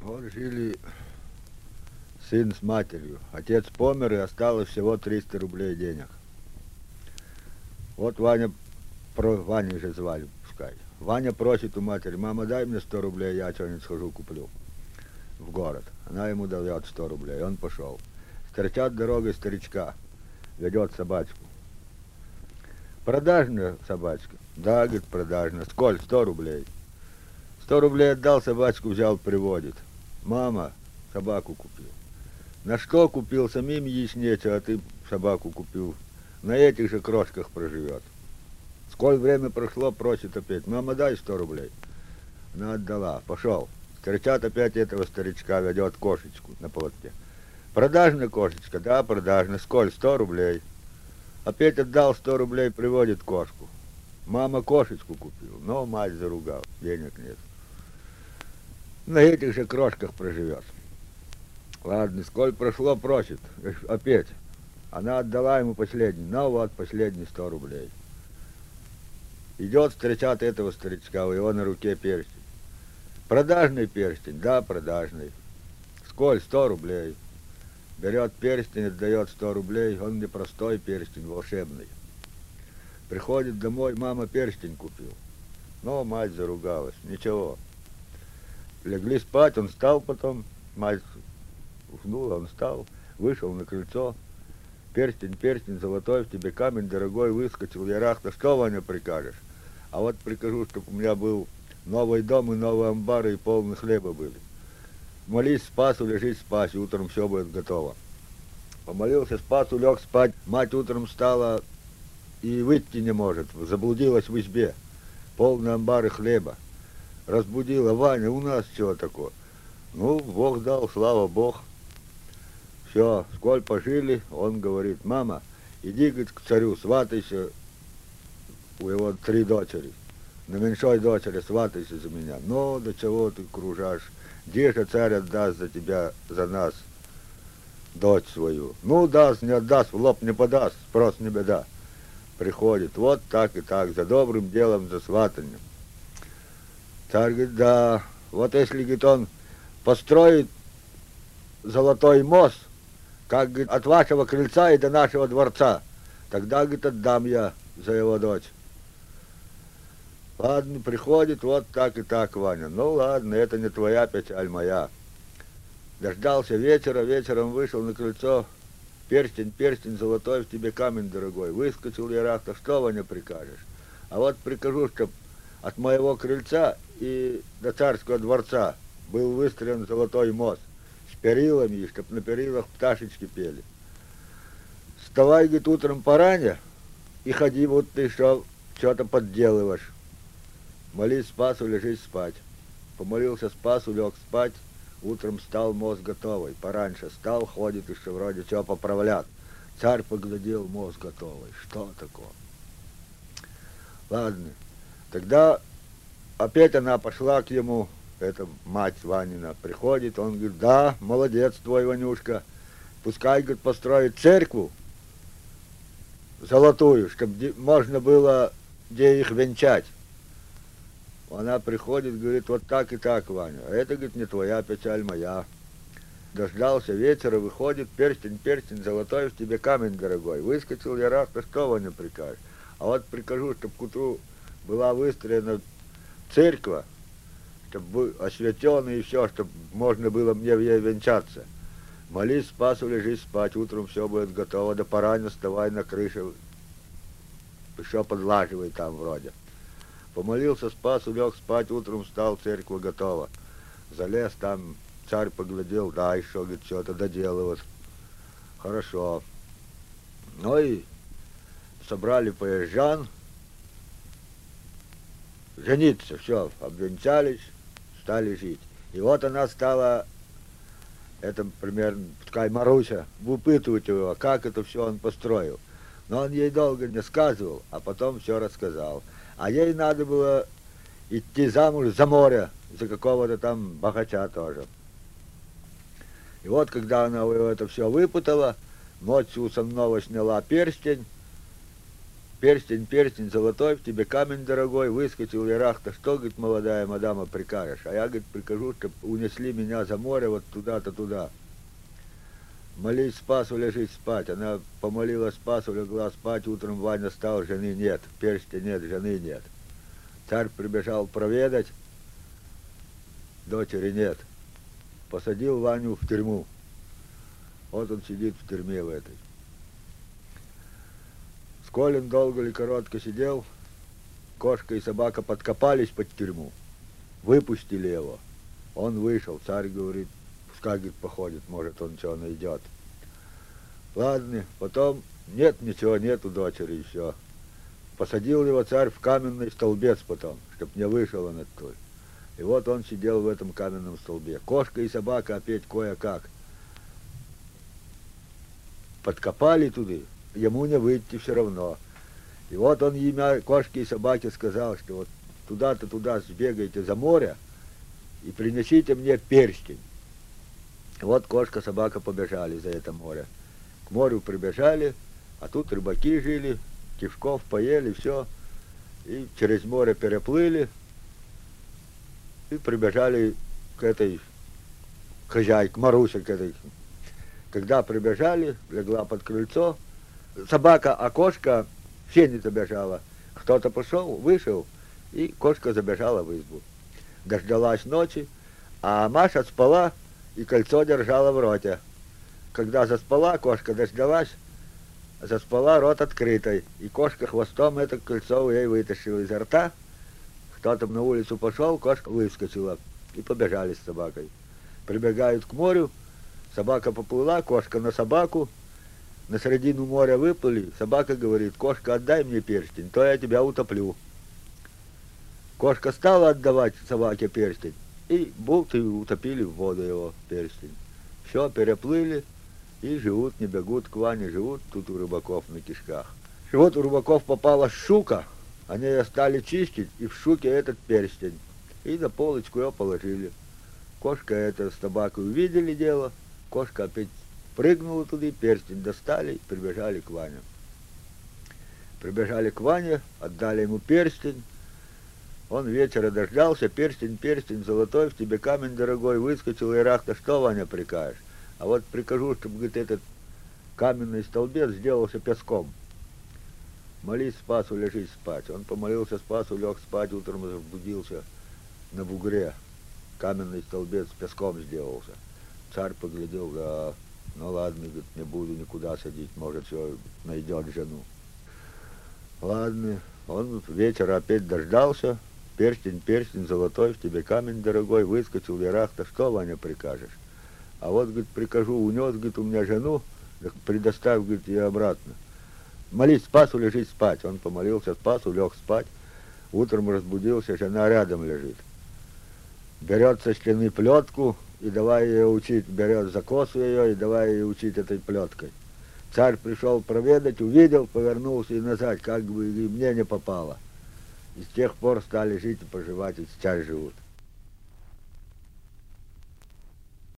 Вот жили сын с матерью. Отец помер, и осталось всего 300 рублей денег. Вот Ваня же звали, пускай. Ваня просит у матери: мама, дай мне 100 рублей, я что-нибудь схожу куплю в город. Она ему дает 100 рублей, он пошел. Встречат дорогой старичка, ведет собачку. Продажная собачка? Да, говорит, продажная. Сколь? 100 рублей. 100 рублей отдал, собачку взял, приводит. Мама, собаку купил. На что купил? Самим есть нечего, а ты собаку купил. На этих же крошках проживет. Сколь время прошло, просит опять: мама, дай 100 рублей. Она отдала, пошел. Встречат опять этого старичка, ведет кошечку на поводке. Продажная кошечка? Да, продажная. Сколь? 100 рублей. Опять отдал 100 рублей, приводит кошку. Мама, кошечку купил, но мать заругал, денег нет. На этих же крошках проживет. Ладно, сколь прошло, просит. Опять. Она отдала ему последний. Ну вот, последний 100 рублей. Идет, встречат этого старичка, у его на руке перстень. Продажный перстень? Да, продажный. Сколь? 100 рублей. Берет перстень, отдает 100 рублей. Он не простой перстень, волшебный. Приходит домой, мама, перстень купил. Но мать заругалась. Ничего. Легли спать, он встал потом. Мать уснула, он встал, вышел на крыльцо. Перстень, перстень золотой, в тебе камень дорогой, выскочил ярахта. Что, Ваня, прикажешь? А вот прикажу, чтобы у меня был новый дом и новые амбары, и полный хлеба были. Молись Спасу, лежи спать, утром все будет готово. Помолился Спасу, лег спать. Мать утром встала и выйти не может, заблудилась в избе. Полные амбары хлеба. Разбудила: Ваня, у нас чего такое? Ну, Бог дал, слава Бог. Все, сколь пожили, он говорит: мама, иди, говорит, к царю, сватайся, у его 3 дочери. На меньшой дочери сватайся за меня. Ну, до чего ты кружашь? Где же царь отдаст за тебя, за нас, дочь свою? Ну, даст, не отдаст, в лоб не подаст, спрос не беда. Приходит, вот так и так, за добрым делом, за сватанием. Царь говорит: да, вот если, говорит, он построит золотой мост, как, говорит, от вашего крыльца и до нашего дворца, тогда, говорит, отдам я за его дочь. Ладно, приходит, вот так и так, Ваня. Ну ладно, это не твоя печаль, моя. Дождался вечера, вечером вышел на крыльцо. Перстень, перстень золотой, в тебе камень дорогой. Выскочил ярахта. Что, Ваня, прикажешь? А вот прикажу, чтоб от моего крыльца и до царского дворца был выстроен золотой мост с перилами, и чтоб на перилах пташечки пели. Вставай, говорит, утром поране и ходи, вот ты что-то подделываешь. Молись Спасу, лежись спать. Помолился Спасу, лег спать. Утром встал, мост готовый. Пораньше встал, ходит еще вроде чего поправлят. Царь поглядел, мост готовый. Что такое? Ладно. Тогда опять она пошла к ему, эта мать Ванина, приходит, он говорит: да, молодец твой, Ванюшка. Пускай, говорит, построит церкву золотую, чтобы можно было где их венчать. Она приходит, говорит: вот так и так, Ваня. А это, говорит, не твоя печаль, моя. Дождался вечера, выходит, перстень, перстень золотой, в тебе камень дорогой. Выскочил ярахта. Что, Ваня, прикажешь? А вот прикажу, чтобы к утру была выстроена церковь, чтобы освященная и все, чтобы можно было мне в ней венчаться. Молись Спасу, лежись спать, утром все будет готово, до порань вставай на крыше, еще подлаживай там вроде. Помолился Спасу, лег спать, утром встал, церковь готова. Залез там, царь поглядел, да, еще, говорит, что-то доделывать. Хорошо. Ну и собрали поезжан, жениться, все, обвенчались, стали жить. И вот она стала, это примерно, пускай Маруся, выпытывать его, как это все он построил. Но он ей долго не сказывал, а потом все рассказал. А ей надо было идти замуж за море, за какого-то там богача тоже. И вот, когда она это все выпутала, ночью со мной сняла перстень, перстень, перстень золотой, в тебе камень дорогой, выскочил Ярахта, что, говорит, молодая мадама, прикажешь? А я, говорит, прикажу, чтобы унесли меня за море вот туда-то туда. Молись Спасу, ложись спать. Она помолила Спасу, легла спать, утром Ваня стал, жены нет, перстня нет, жены нет. Царь прибежал проведать, дочери нет. Посадил Ваню в тюрьму. Вот он сидит в тюрьме в этой. Сколин долго или коротко сидел, кошка и собака подкопались под тюрьму, выпустили его. Он вышел, царь говорит, пускай, говорит, походит, может, он что найдет. Ладно, потом нет ничего, нету дочери еще. Посадил его царь в каменный столбец потом, чтоб не вышел он оттуда. И вот он сидел в этом каменном столбе. Кошка и собака опять кое-как подкопали туда, ему не выйти все равно. И вот он имя кошки и собаки сказал, что вот туда-то туда сбегайте за море и принесите мне перстень. И вот кошка, собака побежали за это море. К морю прибежали, а тут рыбаки жили, кишков поели, все. И через море переплыли и прибежали к этой хозяйке, Марусе к этой. Когда прибежали, легла под крыльцо, собака, а кошка все не забежала. Кто-то пошел, вышел, и кошка забежала в избу. Дождалась ночи, а Маша спала и кольцо держала в роте. Когда заспала, кошка дождалась, заспала рот открытый, и кошка хвостом это кольцо ей вытащила изо рта. Кто-то на улицу пошел, кошка выскочила, и побежали с собакой. Прибегают к морю, собака поплыла, кошка на собаку, на середину моря выплыли, собака говорит, кошка, отдай мне перстень, то я тебя утоплю. Кошка стала отдавать собаке перстень, и болт и утопили в воду его перстень. Все, переплыли, и живут, не бегут к Ване, живут тут у рыбаков на кишках. И вот у рыбаков попала щука, они ее стали чистить, и в щуке этот перстень. И на полочку ее положили. Кошка это с собакой увидели дело, кошка опять прыгнула туда, перстень достали, и прибежали к Ване. Прибежали к Ване, отдали ему перстень. Он вечера дождался, перстень, перстень золотой, в тебе камень дорогой, выскочил Ярахта, что, Ваня, прикажешь? А вот прикажу, чтобы, говорит, этот каменный столбец сделался песком. Молись Спасу, ложись спать. Он помолился Спасу, лег спать, утром разбудился на бугре. Каменный столбец песком сделался. Царь поглядел, да, ну ладно, говорит, не буду никуда садить, может, все найдет жену. Ладно, он вечер опять дождался, перстень, перстень золотой, в тебе камень дорогой, выскочил Ярахта, что, Ваня, прикажешь? А вот, говорит, прикажу, унес, говорит, у меня жену, предоставь, говорит, ее обратно. Молись Спасу, ложись спать. Он помолился Спасу, лег спать, утром разбудился, жена рядом лежит. Берет со стены плетку и давай ее учить, берет за косу ее и давай ее учить этой плеткой. Царь пришел проведать, увидел, повернулся и назад, как бы и мне не попало. И с тех пор стали жить и поживать, и сейчас живут.